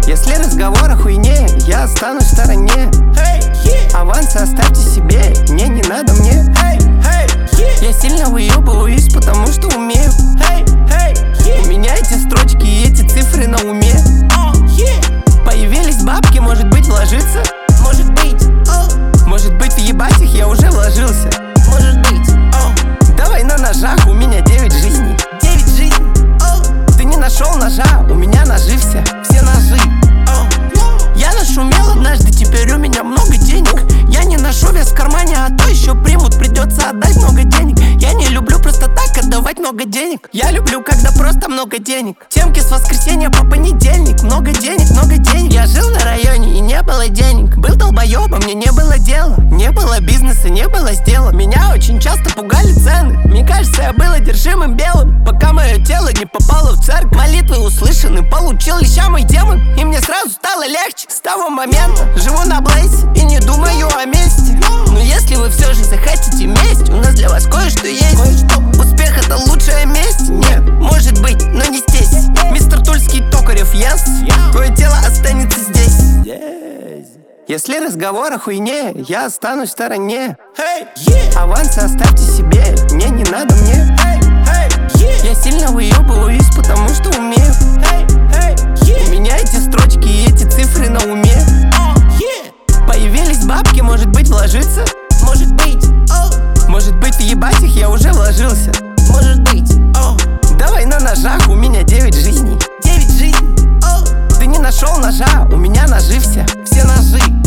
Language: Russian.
Если разговор о хуйне, я останусь в стороне. Авансы оставьте себе, не надо мне. Я сильно выебываюсь, потому что умею. У меня эти строчки и эти цифры на уме. Появились бабки, может быть, вложиться? Может быть, въебать их я уже вложился. Может быть. Давай на ножах, у меня 9 жизней. Ты не нашел ножа, у меня ножи все ножи. Я нашумел однажды, теперь у меня много денег. Я не ношу вес в кармане, а то еще примут, придется отдать много денег. Я не люблю просто так отдавать много денег. Я люблю, когда просто много денег. Темки с воскресенья по понедельник. Много денег. Я жил на районе и не было денег. Был долбоебом, мне не было дела. Не было бизнеса, не было дела. Меня очень часто пугали цены. Мне кажется, я был одержимым белым, пока мое тело не попало в церковь. Молитвы услышаны, получил леща мой демон, и мне сразу стало легче. С того момента живу на Блейсе и не думаю о мести. Но если вы все же захотите месть, у нас для вас кое-что есть. Успех — это лучшая месть? Нет, может быть, но не здесь. Мистер Тульский, Токарев, yes. Твое тело останется здесь. Если разговор о хуйне, я останусь в стороне. Авансы оставьте себе, не надо мне. Я сильно выебываюсь, потому что умею. У меня эти строчки и эти цифры на уме. Появились бабки, может быть, вложиться? Может быть, въебать их я уже вложился. Может быть. Давай на ножах, у меня 9 жизней. Ты не нашел ножа, у меня ножи все ножи.